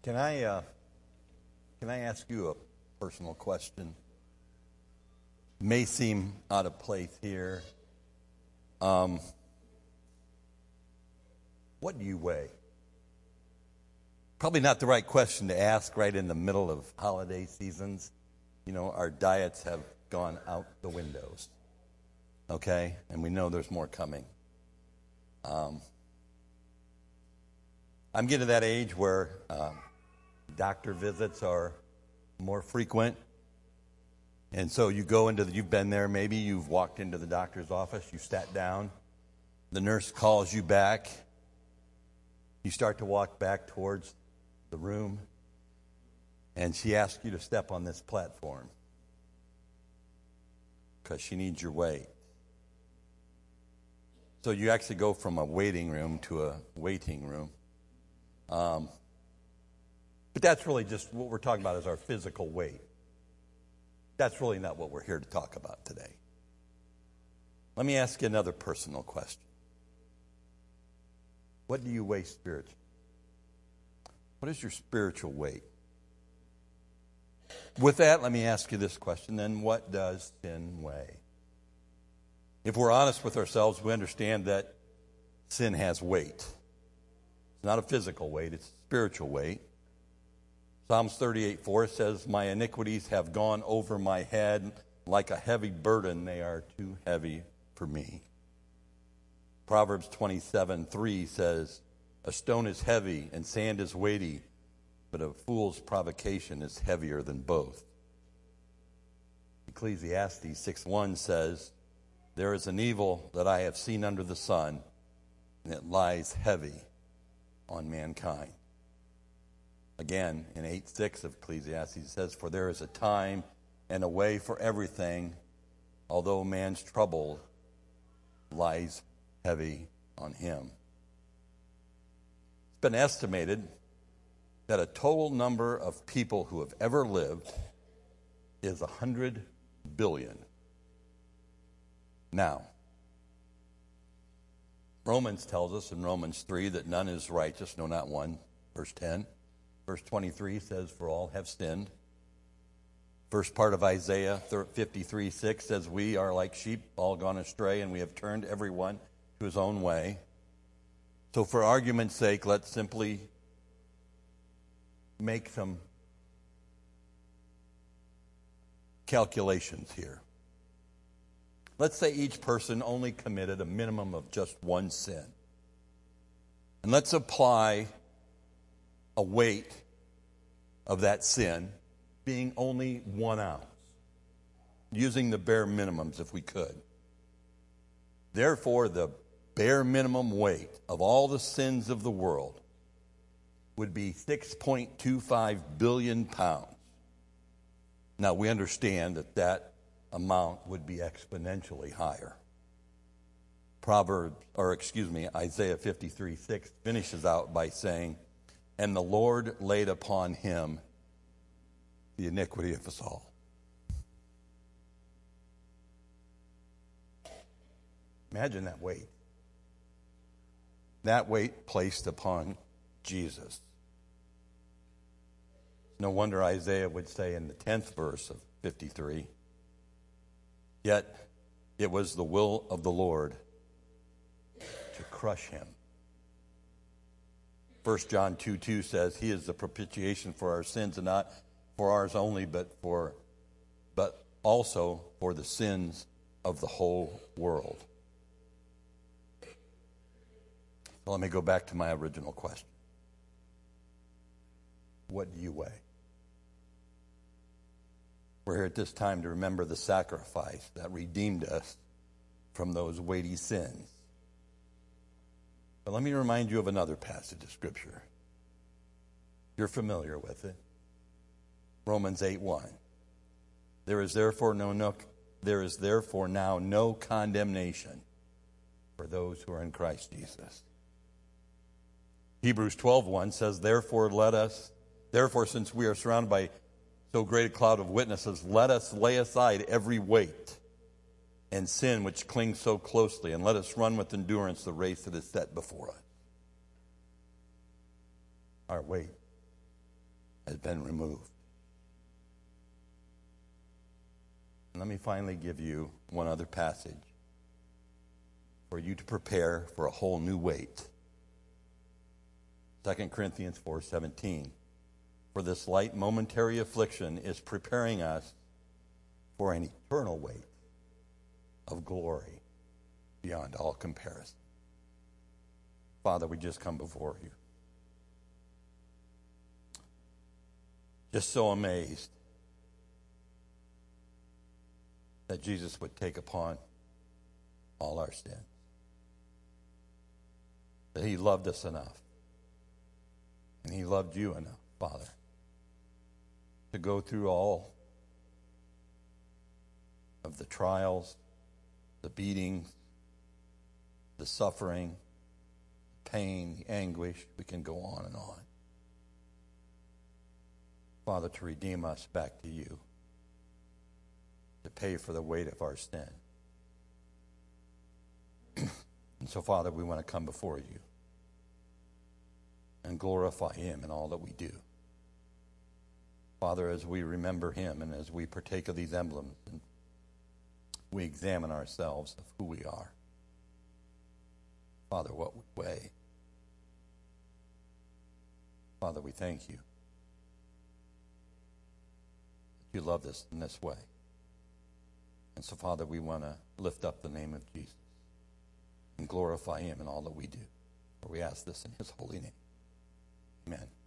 Can I ask you a personal question? May seem out of place here. What do you weigh? Probably not the right question to ask right in the middle of holiday seasons. You know, our diets have gone out the windows. Okay? And we know there's more coming. I'm getting to that age where doctor visits are more frequent. And so you go you've been there, maybe you've walked into the doctor's office, you sat down, the nurse calls you back, you start to walk back towards the room, and she asks you to step on this platform because she needs your weight. So you actually go from a waiting room to a waiting room. But that's really just what we're talking about is our physical weight. That's really not what we're here to talk about today. Let me ask you another personal question. What do you weigh spiritually? What is your spiritual weight? With that, let me ask you this question then. What does sin weigh? If we're honest with ourselves, we understand that sin has weight. It's not a physical weight, it's a spiritual weight. Psalms 38:4 says, "My iniquities have gone over my head. Like a heavy burden, they are too heavy for me." Proverbs 27:3 says, "A stone is heavy and sand is weighty, but a fool's provocation is heavier than both." Ecclesiastes 6:1 says, "There is an evil that I have seen under the sun, and it lies heavy on mankind." Again, in 8:6 of Ecclesiastes, it says, "For there is a time and a way for everything, although man's trouble lies heavy on him." It's been estimated that a total number of people who have ever lived is 100 billion. Now, Romans tells us in Romans 3 that none is righteous, no, not one. Verse 10. Verse 23 says, "For all have sinned." First part of Isaiah 53:6 says, "We are like sheep, all gone astray, and we have turned everyone to his own way." So for argument's sake, let's simply make some calculations here. Let's say each person only committed a minimum of just one sin. And let's apply a weight of that sin being only 1 ounce, using the bare minimums if we could. Therefore, the bare minimum weight of all the sins of the world would be 6.25 billion pounds. Now, we understand that amount would be exponentially higher. Isaiah 53:6 finishes out by saying, "And the Lord laid upon him the iniquity of us all." Imagine that weight. That weight placed upon Jesus. No wonder Isaiah would say in the 10th verse of 53, "Yet it was the will of the Lord to crush him." 1 John 2:2 says, "He is the propitiation for our sins, and not for ours only, but also for the sins of the whole world." So let me go back to my original question. What do you weigh? We're here at this time to remember the sacrifice that redeemed us from those weighty sins. But let me remind you of another passage of Scripture. You're familiar with it. Romans 8:1. There is therefore now no condemnation for those who are in Christ Jesus. Hebrews 12:1 says, Therefore, since we are surrounded by so great a cloud of witnesses, let us lay aside every weight and sin which clings so closely, and let us run with endurance the race that is set before us. Our weight. has been removed. And let me finally give you one other passage for you to prepare for a whole new weight. 2 Corinthians 4:17. For this light momentary affliction is preparing us for an eternal weight of glory beyond all comparison. Father, we just come before you, just so amazed that Jesus would take upon all our sins, that he loved us enough, and he loved you enough, Father, to go through all of the trials, the beatings, the suffering, the pain, the anguish. We can go on and on. Father, to redeem us back to you, to pay for the weight of our sin. And so, Father, we want to come before you and glorify him in all that we do. Father, as we remember him and as we partake of these emblems and we examine ourselves of who we are, Father, what we weigh. Father, we thank you that you loved us in this way. And so, Father, we want to lift up the name of Jesus and glorify him in all that we do. For we ask this in his holy name. Amen.